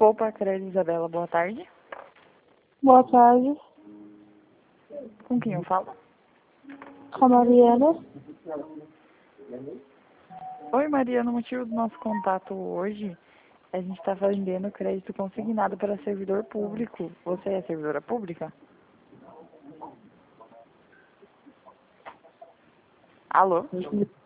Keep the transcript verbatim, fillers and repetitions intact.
Poupa Crédito Isabela, boa tarde. Boa tarde, Com quem eu falo? com a Mariana. Oi, Mariana, o motivo do nosso contato hoje é a gente está vendendo crédito consignado para servidor público. Você é servidora pública? Alô?